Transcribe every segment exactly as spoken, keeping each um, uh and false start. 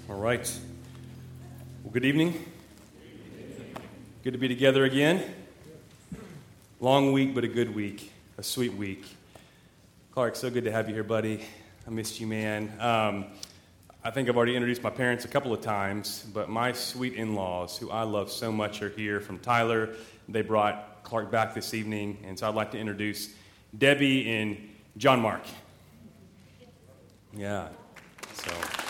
All right. Well, good evening. Good to be together again. Long week, but a good week. A sweet week. Clark, so good to have you here, buddy. I missed you, man. Um, I think I've already introduced my parents a couple of times, but my sweet in-laws, who I love so much, are here from Tyler. They brought Clark back this evening, and so I'd like to introduce Debbie and John Mark. Yeah. So,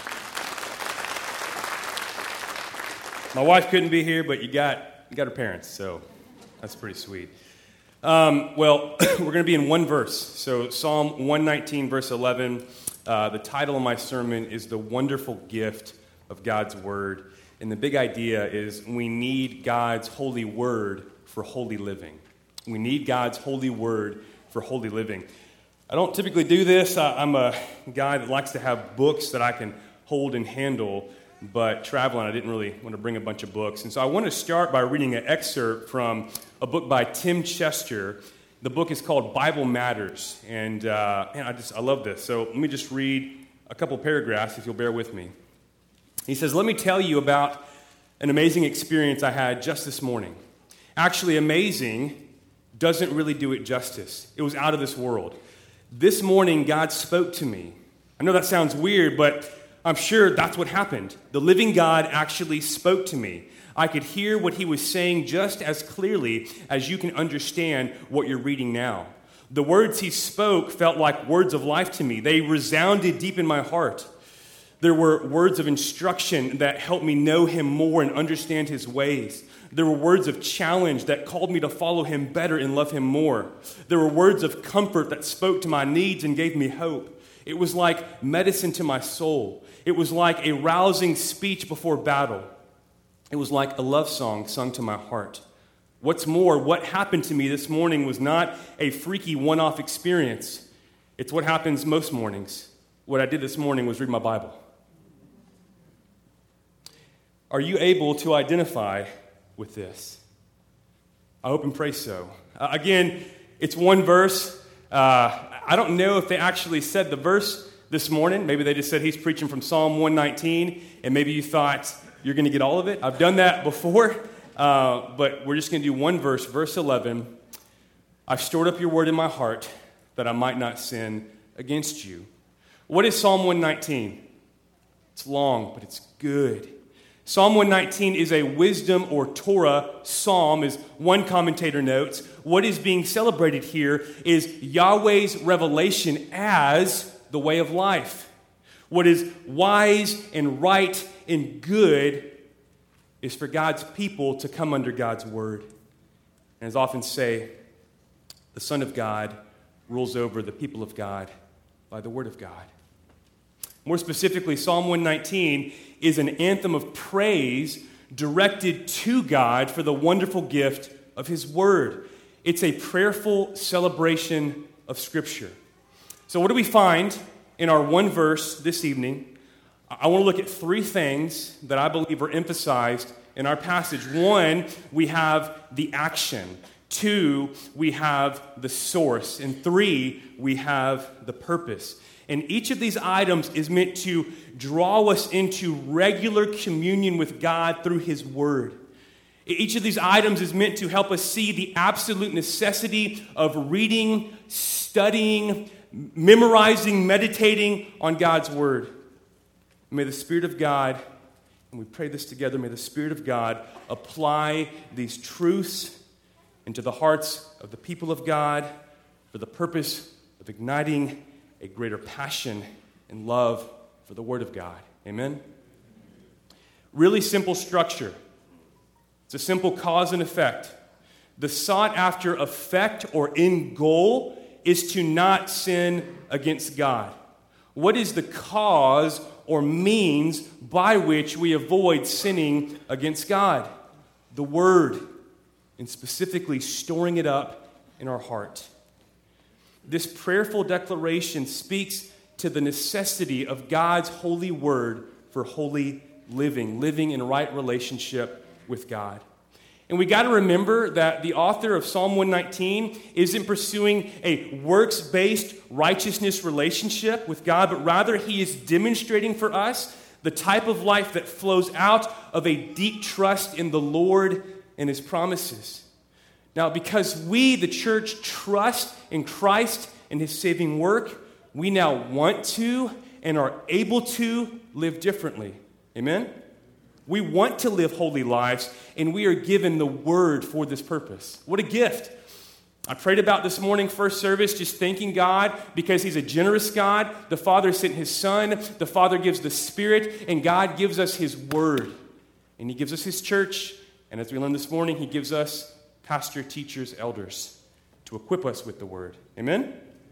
my wife couldn't be here, but you got you got her parents, so that's pretty sweet. Um, well, we're going to be in one verse. So Psalm one nineteen, verse eleven. Uh, the title of my sermon is "The Wonderful Gift of God's Word," and the big idea is we need God's holy word for holy living. We need God's holy word for holy living. I don't typically do this. I, I'm a guy that likes to have books that I can hold and handle, but traveling, I didn't really want to bring a bunch of books. And so I want to start by reading an excerpt from a book by Tim Chester. The book is called Bible Matters, and uh, man, I just I love this. So let me just read a couple paragraphs, if you'll bear with me. He says, "Let me tell you about an amazing experience I had just this morning. Actually, amazing doesn't really do it justice. It was out of this world. This morning, God spoke to me. I know that sounds weird, but I'm sure that's what happened. The living God actually spoke to me. I could hear what he was saying just as clearly as you can understand what you're reading now. The words he spoke felt like words of life to me. They resounded deep in my heart. There were words of instruction that helped me know him more and understand his ways. There were words of challenge that called me to follow him better and love him more. There were words of comfort that spoke to my needs and gave me hope. It was like medicine to my soul. It was like a rousing speech before battle. It was like a love song sung to my heart. What's more, what happened to me this morning was not a freaky one-off experience. It's what happens most mornings. What I did this morning was read my Bible." Are you able to identify with this? I hope and pray so. Uh, again, it's one verse. Uh, I don't know if they actually said the verse this morning. Maybe they just said he's preaching from Psalm one nineteen, and maybe you thought you're going to get all of it. I've done that before, uh, but we're just going to do one verse, verse eleven. "I've stored up your word in my heart that I might not sin against you." What is Psalm one nineteen? It's long, but it's good. Psalm one nineteen is a wisdom or Torah psalm, as one commentator notes. What is being celebrated here is Yahweh's revelation as the way of life. What is wise and right and good is for God's people to come under God's word. And as I often say, the Son of God rules over the people of God by the word of God. More specifically, Psalm one nineteen is an anthem of praise directed to God for the wonderful gift of his word. It's a prayerful celebration of Scripture. So what do we find in our one verse this evening? I want to look at three things that I believe are emphasized in our passage. One, we have the action. Two, we have the source. And three, we have the purpose. And each of these items is meant to draw us into regular communion with God through his word. Each of these items is meant to help us see the absolute necessity of reading, studying, memorizing, meditating on God's word. May the Spirit of God, and we pray this together, may the Spirit of God apply these truths into the hearts of the people of God for the purpose of igniting a greater passion and love for the Word of God. Amen? Really simple structure. It's a simple cause and effect. The sought-after effect or end goal is to not sin against God. What is the cause or means by which we avoid sinning against God? The Word, and specifically storing it up in our heart. This prayerful declaration speaks to the necessity of God's holy word for holy living, living in right relationship with God. And we got to remember that the author of Psalm one nineteen isn't pursuing a works-based righteousness relationship with God, but rather he is demonstrating for us The type of life that flows out of a deep trust in the Lord and His promises. Now, because we, the church, trust in Christ and His saving work, we now want to and are able to live differently. Amen? We want to live holy lives, and we are given the Word for this purpose. What a gift. I prayed about this morning, first service, just thanking God because He's a generous God. The Father sent His Son. The Father gives the Spirit, and God gives us His Word. And He gives us His church. And as we learned this morning, He gives us pastor, teachers, elders to equip us with the Word. Amen?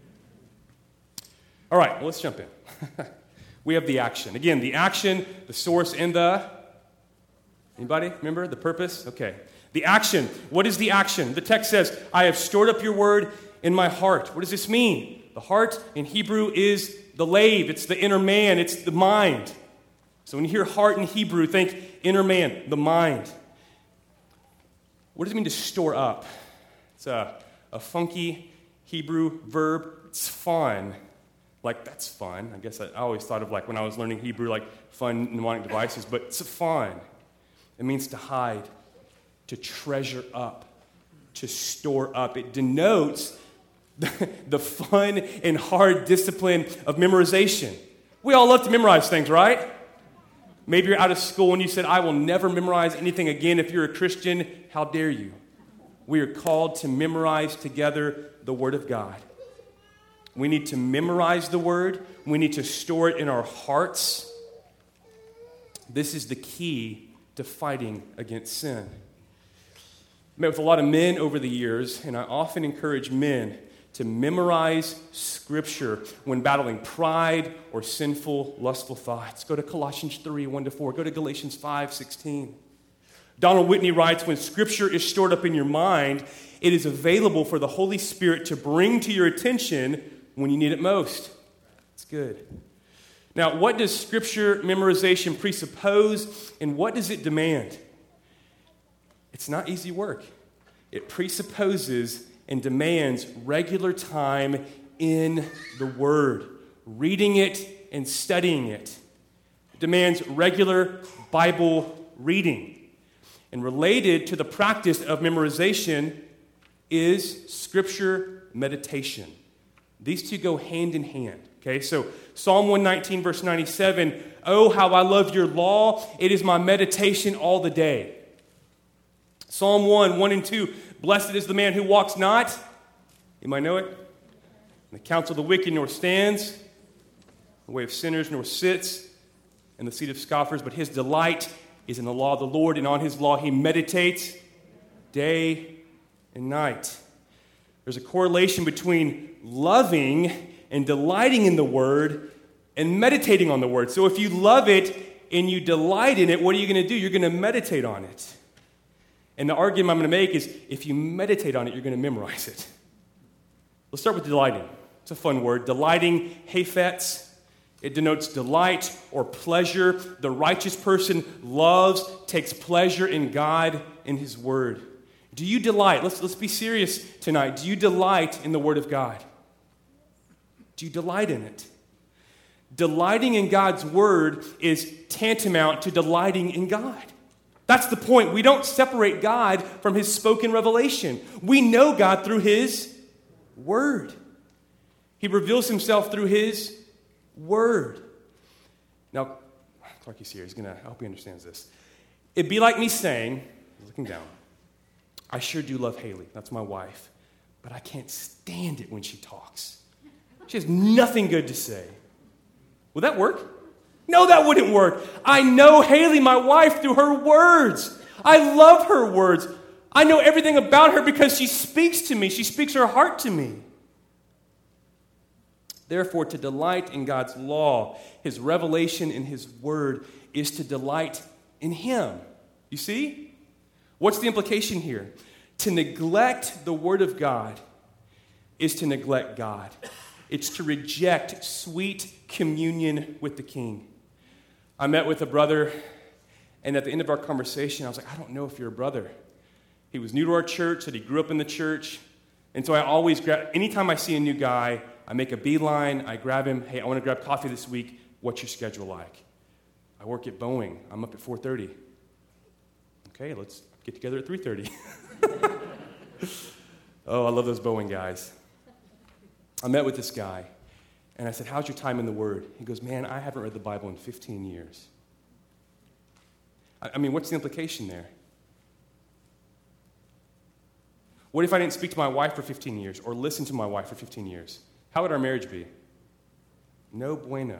All right, well, let's jump in. We have the action. Again, the action, the source, and the... Anybody remember the purpose? Okay. The action. What is the action? The text says, I have stored up your word in my heart. What does this mean? The heart in Hebrew is the lave. It's the inner man. It's the mind. So when you hear heart in Hebrew, think inner man, the mind. What does it mean to store up? It's a, a funky Hebrew verb. It's fun. Like, that's fun. I guess I, I always thought of, like, when I was learning Hebrew, like, fun mnemonic devices, but it's fun. It means to hide, to treasure up, to store up. It denotes the, the fun and hard discipline of memorization. We all love to memorize things, right? Maybe you're out of school and you said, I will never memorize anything again. If you're a Christian, how dare you? We are called to memorize together the Word of God. We need to memorize the Word. We need to store it in our hearts. This is the key to fighting against sin. I've met with a lot of men over the years, and I often encourage men to memorize Scripture when battling pride or sinful, lustful thoughts. Go to Colossians three, one to four. Go to Galatians five, sixteen. Donald Whitney writes, when Scripture is stored up in your mind, it is available for the Holy Spirit to bring to your attention when you need it most. It's good. Now, what does Scripture memorization presuppose, and what does it demand? It's not easy work. It presupposes and demands regular time in the Word, reading it and studying it. It demands regular Bible reading. And related to the practice of memorization is Scripture meditation. These two go hand in hand. Okay, so Psalm one nineteen, verse ninety-seven, oh, how I love your law. It is my meditation all the day. Psalm one, one and two, blessed is the man who walks not. You might know it. In the counsel of the wicked nor stands, the way of sinners nor sits, in the seat of scoffers, but his delight is in the law of the Lord, and on his law he meditates day and night. There's a correlation between loving and delighting in the Word and meditating on the Word. So if you love it and you delight in it, what are you going to do? You're going to meditate on it. And the argument I'm going to make is if you meditate on it, you're going to memorize it. Let's start with delighting. It's a fun word. Delighting, hafetz. It denotes delight or pleasure. The righteous person loves, takes pleasure in God and His Word. Do you delight? Let's, let's be serious tonight. Do you delight in the Word of God? Do you delight in it? Delighting in God's Word is tantamount to delighting in God. That's the point. We don't separate God from His spoken revelation. We know God through His Word. He reveals Himself through His Word. Now, Clarky's here. He's gonna, I hope he understands this. It'd be like me saying, looking down, I sure do love Haley. That's my wife. But I can't stand it when she talks. She has nothing good to say. Would that work? No, that wouldn't work. I know Haley, my wife, through her words. I love her words. I know everything about her because she speaks to me. She speaks her heart to me. Therefore, to delight in God's law, His revelation in His Word, is to delight in Him. You see? What's the implication here? To neglect the Word of God is to neglect God. It's to reject sweet communion with the King. I met with a brother, and at the end of our conversation, I was like, I don't know if you're a brother. He was new to our church, said he grew up in the church, and so I always grab, anytime I see a new guy, I make a beeline, I grab him, hey, I want to grab coffee this week, what's your schedule like? I work at Boeing. I'm up at four thirty. Okay, let's get together at three thirty. Oh, I love those Boeing guys. I met with this guy, and I said, how's your time in the Word? He goes, man, I haven't read the Bible in fifteen years. I, I mean, what's the implication there? What if I didn't speak to my wife for fifteen years or listen to my wife for fifteen years? How would our marriage be? No bueno.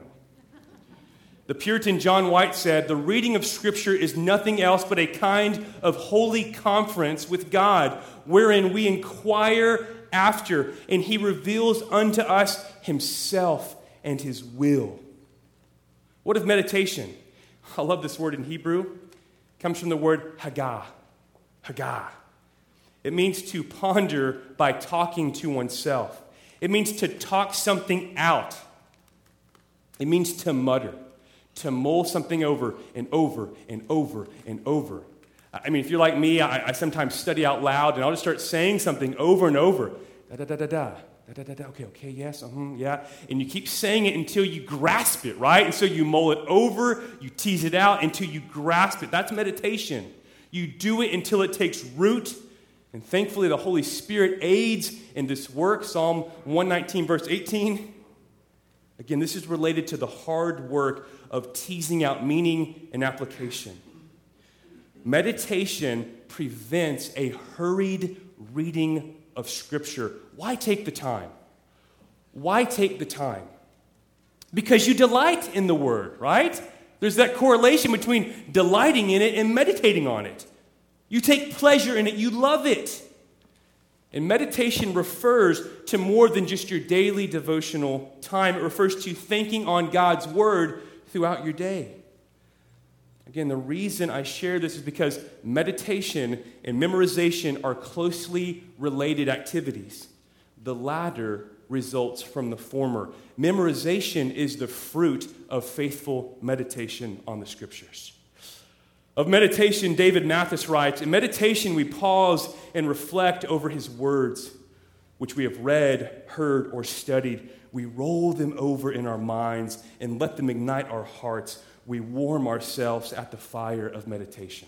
The Puritan John White said, the reading of Scripture is nothing else but a kind of holy conference with God, wherein we inquire after, and he reveals unto us himself and his will. What of meditation? I love this word in Hebrew. It comes from the word hagah. Hagah. It means to ponder by talking to oneself. It means to talk something out. It means to mutter. To mull something over and over and over and over. I mean, if you're like me, I, I sometimes study out loud, and I'll just start saying something over and over. Da-da-da-da-da. Da-da-da-da. Okay, okay, yes, uh-huh, yeah. And you keep saying it until you grasp it, right? And so you mull it over, you tease it out until you grasp it. That's meditation. You do it until it takes root. And thankfully, the Holy Spirit aids in this work. Psalm one nineteen, verse eighteen. Again, this is related to the hard work of teasing out meaning and application. Meditation prevents a hurried reading of Scripture. Why take the time? Why take the time? Because you delight in the Word, right? There's that correlation between delighting in it and meditating on it. You take pleasure in it. You love it. And meditation refers to more than just your daily devotional time. It refers to thinking on God's Word throughout your day. Again, the reason I share this is because meditation and memorization are closely related activities. The latter results from the former. Memorization is the fruit of faithful meditation on the Scriptures. Of meditation, David Mathis writes, in meditation we pause and reflect over his words, which we have read, heard, or studied. We roll them over in our minds and let them ignite our hearts. We warm ourselves at the fire of meditation.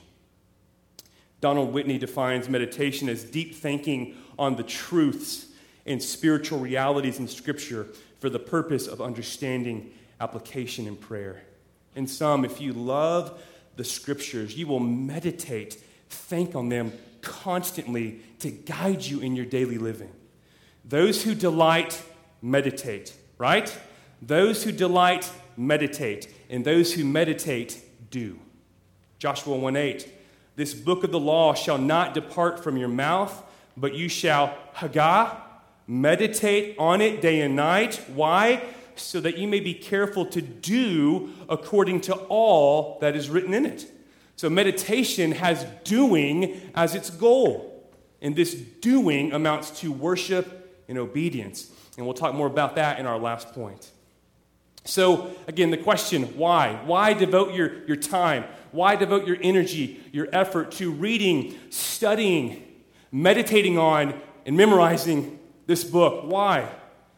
Donald Whitney defines meditation as deep thinking on the truths and spiritual realities in Scripture for the purpose of understanding, application, and prayer. In sum, if you love the Scriptures, you will meditate, think on them constantly to guide you in your daily living. Those who delight, meditate, right? Those who delight, meditate, and those who meditate, do. Joshua one eight, this book of the law shall not depart from your mouth, but you shall hagah, meditate on it day and night. Why? So that you may be careful to do according to all that is written in it. So meditation has doing as its goal. And this doing amounts to worship and obedience. And we'll talk more about that in our last point. So, again, the question, why? Why devote your, your time? Why devote your energy, your effort to reading, studying, meditating on, and memorizing this book? Why?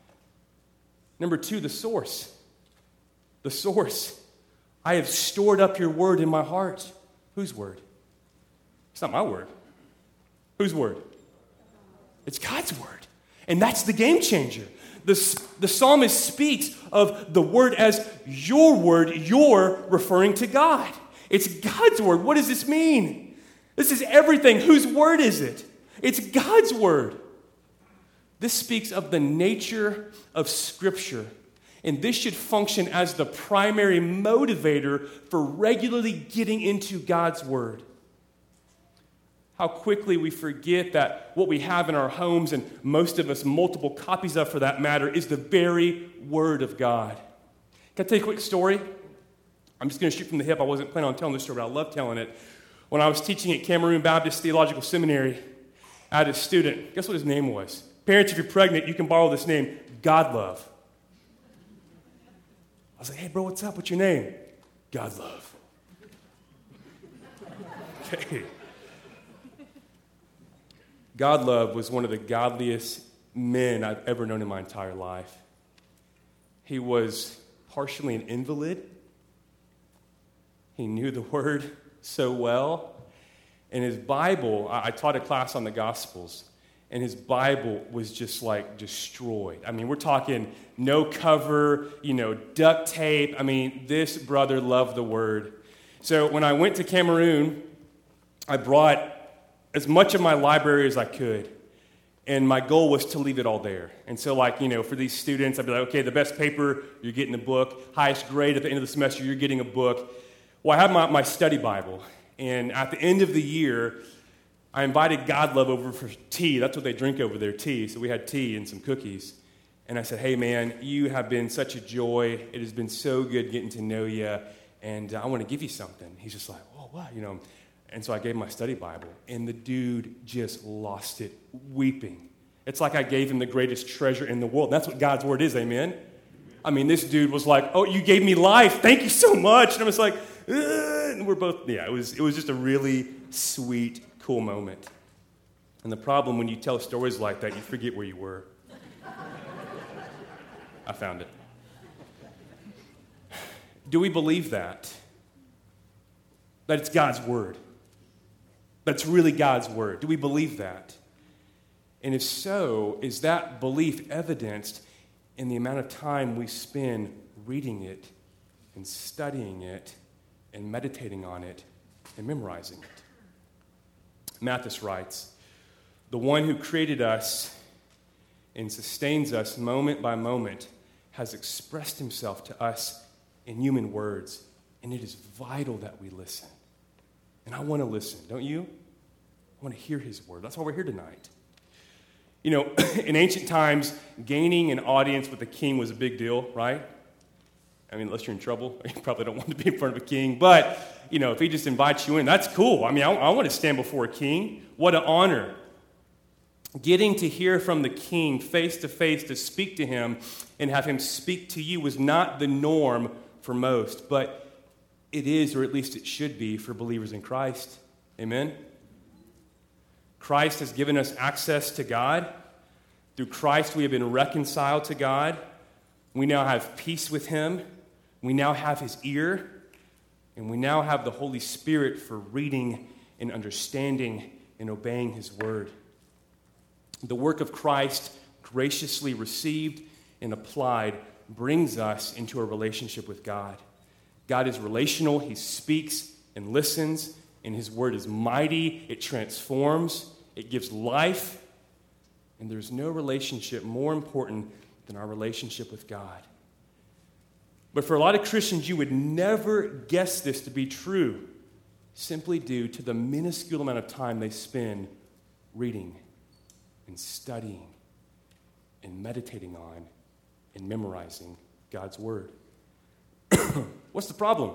Number two, the source. The source. I have stored up your word in my heart. Whose word? It's not my word. Whose word? It's God's word. And that's the game changer. The, the psalmist speaks of the word as your word. You're referring to God. It's God's word. What does this mean? This is everything. Whose word is it? It's God's word. This speaks of the nature of Scripture, and this should function as the primary motivator for regularly getting into God's Word. How quickly we forget that what we have in our homes, and most of us multiple copies of for that matter, is the very Word of God. Can I tell you a quick story? I'm just going to shoot from the hip. I wasn't planning on telling this story, but I love telling it. When I was teaching at Cameroon Baptist Theological Seminary, I had a student. Guess what his name was? Parents, if you're pregnant, you can borrow this name, Godlove. I was like, hey, bro, what's up? What's your name? Godlove. Okay. Godlove was one of the godliest men I've ever known in my entire life. He was partially an invalid. He knew the Word so well. And his Bible, I taught a class on the Gospels, and his Bible was just like destroyed. I mean, we're talking no cover, you know, duct tape. I mean, this brother loved the Word. So when I went to Cameroon, I brought as much of my library as I could. And my goal was to leave it all there. And so, like, you know, for these students, I'd be like, okay, the best paper, you're getting a book. Highest grade at the end of the semester, you're getting a book. Well, I have my, my study Bible. And at the end of the year, I invited God Love over for tea. That's what they drink over there, tea. So we had tea and some cookies. And I said, hey, man, you have been such a joy. It has been so good getting to know you. And I want to give you something. He's just like, oh, what? You know. And so I gave him my study Bible, and the dude just lost it, weeping. It's like I gave him the greatest treasure in the world. That's what God's Word is, amen? I mean, this dude was like, oh, you gave me life. Thank you so much. And I was like, ugh. And we're both, yeah, it was, it was just a really sweet, cool moment. And the problem when you tell stories like that, you forget where you were. I found it. Do we believe that? That it's God's Word? That's really God's Word. Do we believe that? And if so, is that belief evidenced in the amount of time we spend reading it and studying it and meditating on it and memorizing it? Mathis writes, the one who created us and sustains us moment by moment has expressed himself to us in human words, and it is vital that we listen. And I want to listen, don't you? I want to hear his word. That's why we're here tonight. You know, in ancient times, gaining an audience with a king was a big deal, right? I mean, unless you're in trouble, you probably don't want to be in front of a king. But, you know, if he just invites you in, that's cool. I mean, I, I want to stand before a king. What an honor. Getting to hear from the king face to face, to speak to him and have him speak to you was not the norm for most, but it is, or at least it should be, for believers in Christ. Amen? Christ has given us access to God. Through Christ, we have been reconciled to God. We now have peace with him. We now have his ear. And we now have the Holy Spirit for reading and understanding and obeying his word. The work of Christ, graciously received and applied, brings us into a relationship with God. God is relational. He speaks and listens, and his word is mighty. It transforms. It gives life. And there's no relationship more important than our relationship with God. But for a lot of Christians, you would never guess this to be true, simply due to the minuscule amount of time they spend reading and studying and meditating on and memorizing God's word. What's the problem?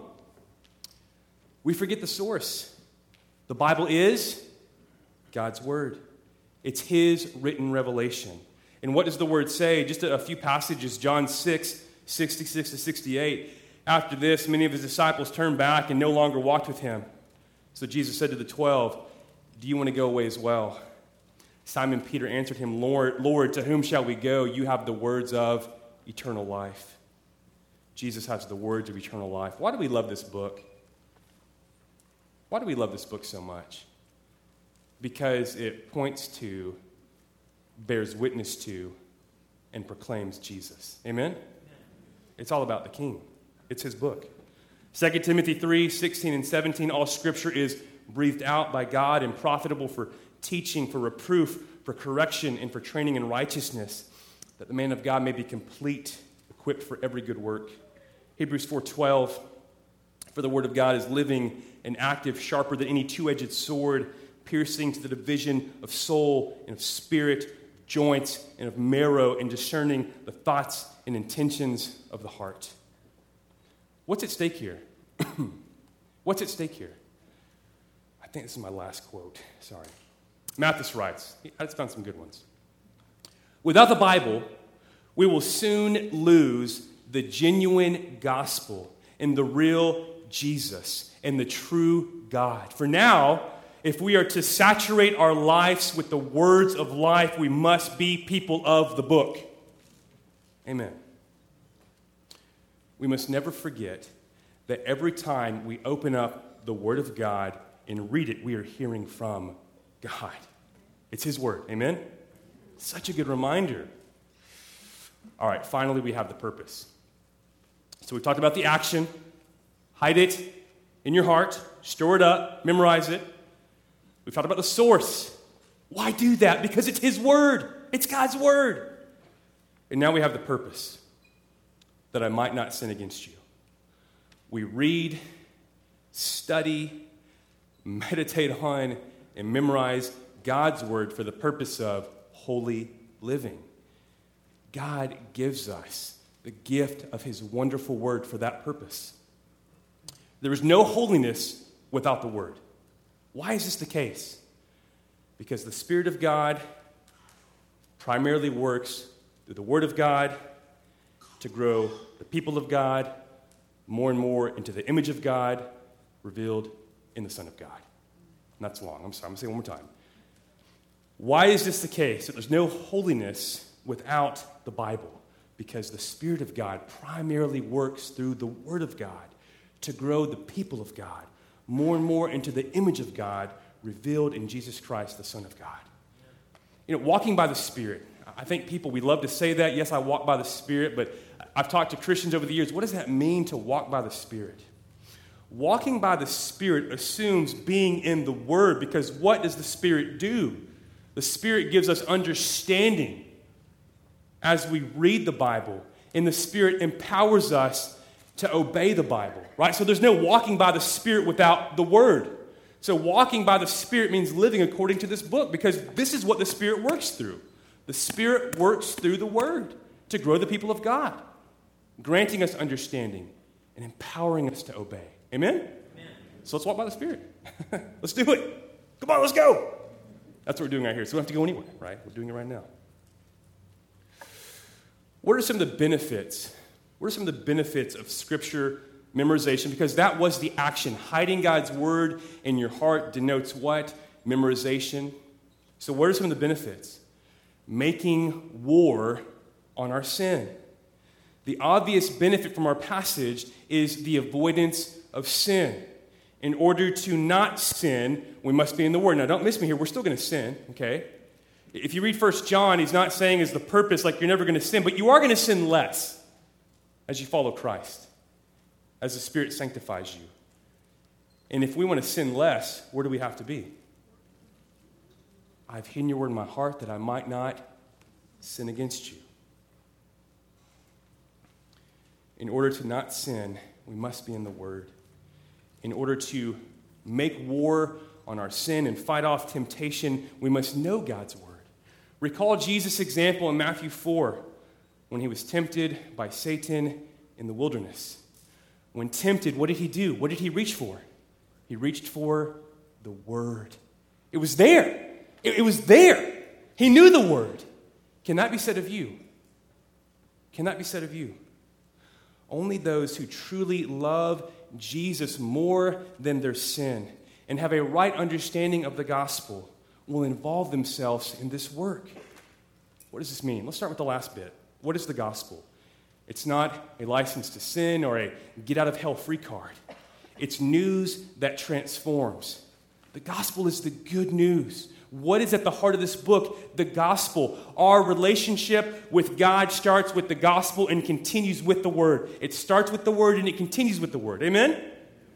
We forget the source. The Bible is God's word. It's his written revelation. And what does the word say? Just a, a few passages, John six, sixty-six to sixty-eight. After this, many of his disciples turned back and no longer walked with him. So Jesus said to the twelve, do you want to go away as well? Simon Peter answered him, Lord, Lord, to whom shall we go? You have the words of eternal life. Jesus has the words of eternal life. Why do we love this book? Why do we love this book so much? Because it points to, bears witness to, and proclaims Jesus. Amen? It's all about the King. It's his book. Second Timothy three, sixteen and seventeen, all scripture is breathed out by God and profitable for teaching, for reproof, for correction, and for training in righteousness, that the man of God may be complete, equipped for every good work. Hebrews four twelve, for the word of God is living and active, sharper than any two-edged sword, piercing to the division of soul and of spirit, joints, and of marrow, and discerning the thoughts and intentions of the heart. What's at stake here? What's at stake here? I think this is my last quote. Sorry. Mathis writes, I just found some good ones. Without the Bible, we will soon lose the genuine gospel and the real Jesus and the true God. For now, if we are to saturate our lives with the words of life, we must be people of the book. Amen. We must never forget that every time we open up the Word of God and read it, we are hearing from God. It's His Word. Amen? Such a good reminder. All right, finally we have the purpose. So we talked about the action. Hide it in your heart. Store it up. Memorize it. We've talked about the source. Why do that? Because it's His Word. It's God's Word. And now we have the purpose. That I might not sin against you. We read, study, meditate on, and memorize God's Word for the purpose of holy living. God gives us the gift of His wonderful Word for that purpose. There is no holiness without the Word. Why is this the case? Because the Spirit of God primarily works through the Word of God to grow the people of God more and more into the image of God revealed in the Son of God. And that's long. I'm sorry. I'm going to say it one more time. Why is this the case? That there's no holiness without the Bible? Because the Spirit of God primarily works through the Word of God to grow the people of God more and more into the image of God revealed in Jesus Christ, the Son of God. You know, walking by the Spirit. I think people, we love to say that. Yes, I walk by the Spirit, but I've talked to Christians over the years. What does that mean to walk by the Spirit? Walking by the Spirit assumes being in the Word, because what does the Spirit do? The Spirit gives us understanding as we read the Bible, and the Spirit empowers us to obey the Bible, right? So there's no walking by the Spirit without the Word. So walking by the Spirit means living according to this book, because this is what the Spirit works through. The Spirit works through the Word to grow the people of God, granting us understanding and empowering us to obey. Amen? Amen. So let's walk by the Spirit. Let's do it. Come on, let's go. That's what we're doing right here. So we don't have to go anywhere, right? We're doing it right now. What are some of the benefits? What are some of the benefits of Scripture memorization? Because that was the action. Hiding God's Word in your heart denotes what? Memorization. So what are some of the benefits? Making war on our sin. The obvious benefit from our passage is the avoidance of sin. In order to not sin, we must be in the Word. Now, don't miss me here. We're still going to sin, okay? If you read First John, he's not saying as the purpose, like you're never going to sin, but you are going to sin less as you follow Christ, as the Spirit sanctifies you. And if we want to sin less, where do we have to be? I've hidden your word in my heart that I might not sin against you. In order to not sin, we must be in the Word. In order to make war on our sin and fight off temptation, we must know God's Word. Recall Jesus' example in Matthew four when he was tempted by Satan in the wilderness. When tempted, what did he do? What did he reach for? He reached for the Word. It was there. It, it was there. He knew the Word. Can that be said of you? Can that be said of you? Only those who truly love Jesus more than their sin and have a right understanding of the gospel will involve themselves in this work. What does this mean? Let's start with the last bit. What is the gospel? It's not a license to sin or a get-out-of-hell-free card. It's news that transforms. The gospel is the good news. What is at the heart of this book? The gospel. Our relationship with God starts with the gospel and continues with the Word. It starts with the Word and it continues with the Word. Amen?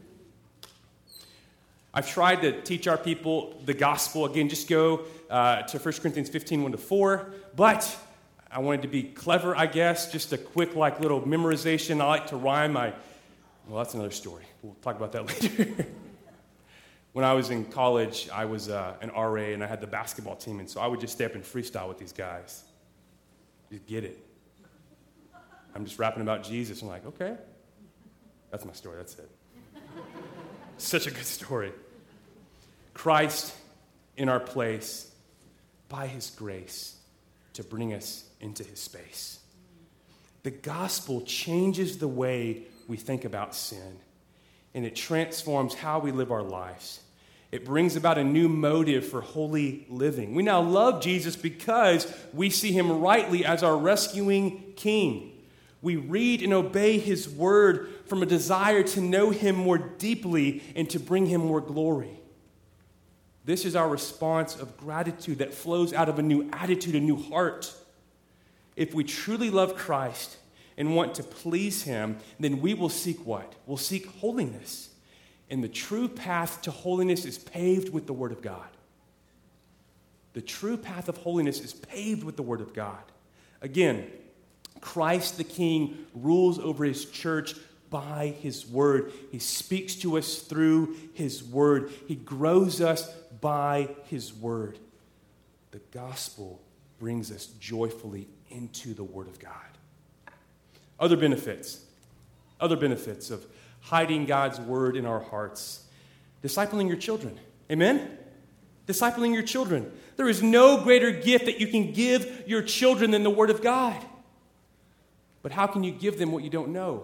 I've tried to teach our people the gospel. Again, just go uh, to First Corinthians fifteen, one to four. But I wanted to be clever, I guess. Just a quick, like, little memorization. I like to rhyme. I, well, that's another story. We'll talk about that later. When I was in college, I was uh, an R A, and I had the basketball team, and so I would just stay up and freestyle with these guys. You get it. I'm just rapping about Jesus. I'm like, okay. That's my story. That's it. Such a good story. Christ in our place by His grace to bring us into His space. The gospel changes the way we think about sin, and it transforms how we live our lives. It brings about a new motive for holy living. We now love Jesus because we see Him rightly as our rescuing King. We read and obey his word from a desire to know him more deeply and to bring him more glory. This is our response of gratitude that flows out of a new attitude, a new heart. If we truly love Christ and want to please him, then we will seek what? We'll seek holiness. And the true path to holiness is paved with the word of God. The true path of holiness is paved with the word of God. Again, Christ the King rules over his church by his word. He speaks to us through his word. He grows us by his word. The gospel brings us joyfully into the word of God. Other benefits. Other benefits of hiding God's word in our hearts. Discipling your children. Amen? Discipling your children. There is no greater gift that you can give your children than the word of God. But how can you give them what you don't know?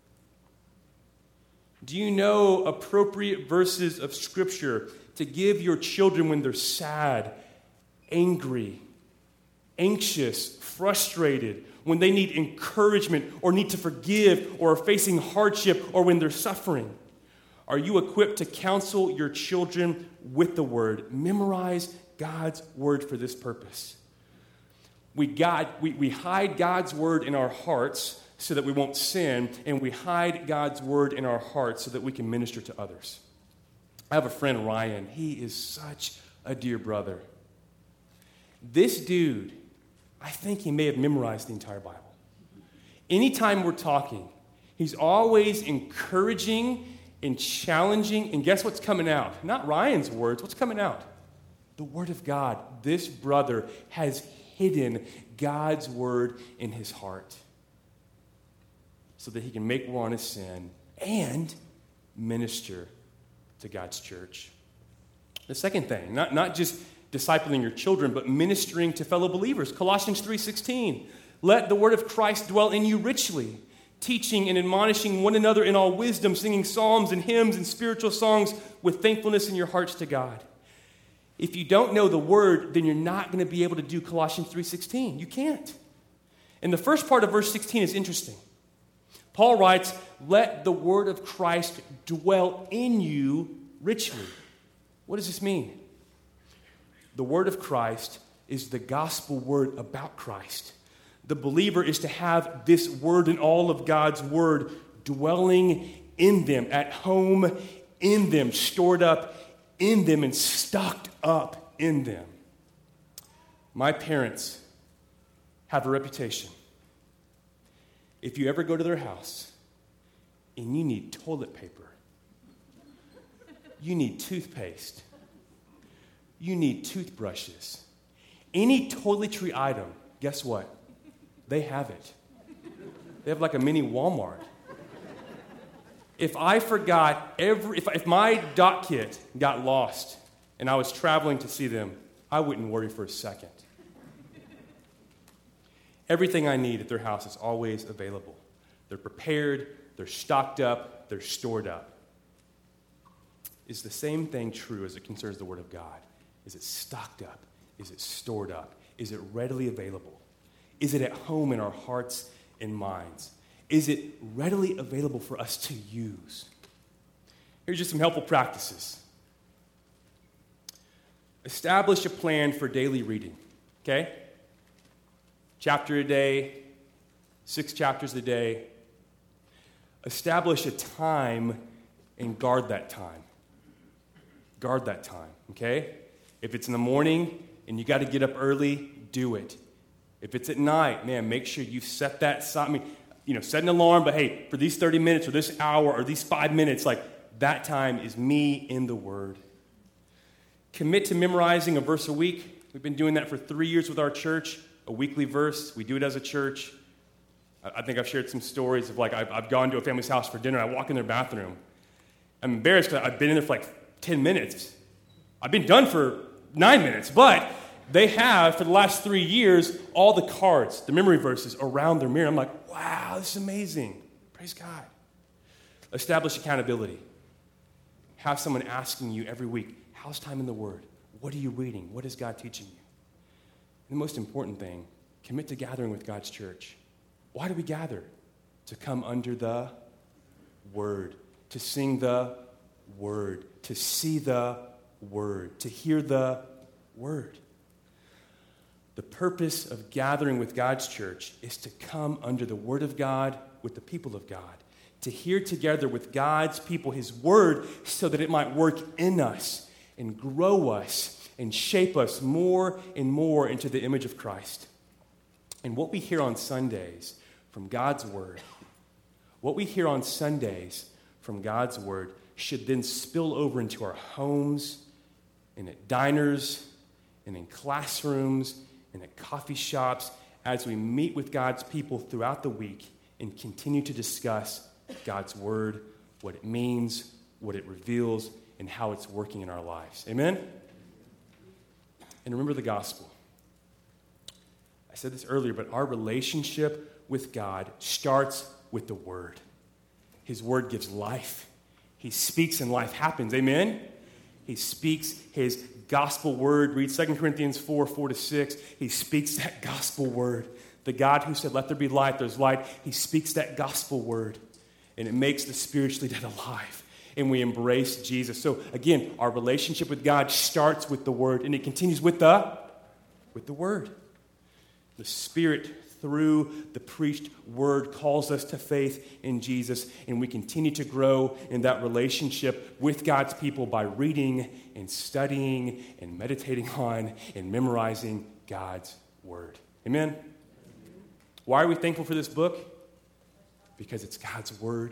Do you know appropriate verses of Scripture to give your children when they're sad, angry, anxious, frustrated, when they need encouragement or need to forgive or are facing hardship or when they're suffering? Are you equipped to counsel your children with the Word? Memorize God's Word for this purpose. We, God, we, we hide God's word in our hearts so that we won't sin, and we hide God's word in our hearts so that we can minister to others. I have a friend, Ryan. He is such a dear brother. This dude, I think he may have memorized the entire Bible. Anytime we're talking, he's always encouraging and challenging, and guess what's coming out? Not Ryan's words. What's coming out? The word of God. This brother has hidden God's word in his heart so that he can make war on his sin and minister to God's church. The second thing, not, not just discipling your children, but ministering to fellow believers. Colossians three sixteen, let the word of Christ dwell in you richly, teaching and admonishing one another in all wisdom, singing psalms and hymns and spiritual songs with thankfulness in your hearts to God. If you don't know the word, then you're not going to be able to do Colossians three sixteen. You can't. And the first part of verse sixteen is interesting. Paul writes, let the word of Christ dwell in you richly. What does this mean? The word of Christ is the gospel word about Christ. The believer is to have this word and all of God's word dwelling in them, at home in them, stored up in them, and stocked up in them. My parents have a reputation. If you ever go to their house and you need toilet paper, you need toothpaste, you need toothbrushes, any toiletry item, guess what? They have it. They have like a mini Walmart. If I forgot every, if, if my dot kit got lost and I was traveling to see them, I wouldn't worry for a second. Everything I need at their house is always available. They're prepared, they're stocked up, they're stored up. Is the same thing true as it concerns the Word of God? Is it stocked up? Is it stored up? Is it readily available? Is it at home in our hearts and minds? Is it readily available for us to use? Here's just some helpful practices. Establish a plan for daily reading, okay? Chapter a day, six chapters a day. Establish a time and guard that time. Guard that time, okay? If it's in the morning and you got to get up early, do it. If it's at night, man, make sure you set that, I mean, you know, set an alarm, but hey, for these thirty minutes or this hour or these five minutes, like that time is me in the Word. Commit to memorizing a verse a week. We've been doing that for three years with our church. A weekly verse. We do it as a church. I think I've shared some stories of like I've, I've gone to a family's house for dinner. I walk in their bathroom. I'm embarrassed because I've been in there for like ten minutes. I've been done for nine minutes, but they have, for the last three years, all the cards, the memory verses around their mirror. I'm like, wow, this is amazing. Praise God. Establish accountability. Have someone asking you every week, how's time in the Word? What are you reading? What is God teaching you? And the most important thing, commit to gathering with God's church. Why do we gather? to come under the Word, to sing the Word, to see the Word, to hear the Word. The purpose of gathering with God's church is to come under the Word of God with the people of God, to hear together with God's people His Word so that it might work in us and grow us and shape us more and more into the image of Christ. And what we hear on Sundays from God's Word, what we hear on Sundays from God's Word should then spill over into our homes and at diners and in classrooms and at coffee shops as we meet with God's people throughout the week and continue to discuss God's Word, what it means, what it reveals, and how it's working in our lives. Amen? And remember the gospel. I said this earlier, but our relationship with God starts with the Word. His Word gives life. He speaks and life happens. Amen? He speaks His gospel word. Read Second Corinthians four, four to six. He speaks that gospel word. The God who said, let there be light, there's light. He speaks that gospel word. And it makes the spiritually dead alive. And we embrace Jesus. So again, our relationship with God starts with the Word, and it continues with the, with the Word. The Spirit, through the preached Word, calls us to faith in Jesus, and we continue to grow in that relationship with God's people by reading and studying and meditating on and memorizing God's Word. Amen? Why are we thankful for this book? Because it's God's Word.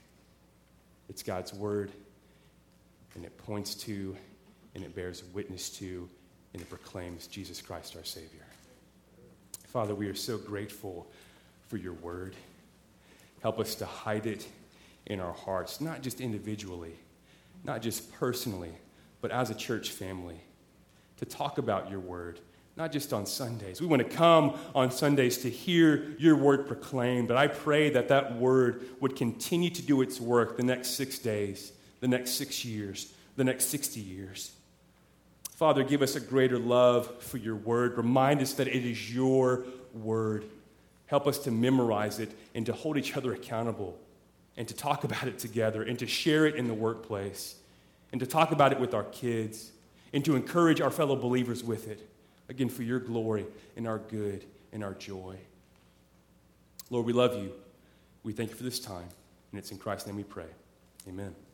It's God's Word, and it points to, and it bears witness to, and it proclaims Jesus Christ our Savior. Father, we are so grateful for your Word. Help us to hide it in our hearts, not just individually, not just personally, but as a church family, to talk about your Word, not just on Sundays. We want to come on Sundays to hear your Word proclaimed, but I pray that that Word would continue to do its work the next six days, the next six years, the next sixty years. Father, give us a greater love for your Word. Remind us that it is your Word. Help us to memorize it and to hold each other accountable and to talk about it together and to share it in the workplace and to talk about it with our kids and to encourage our fellow believers with it. Again, for your glory and our good and our joy. Lord, we love you. We thank you for this time. And it's in Christ's name we pray. Amen.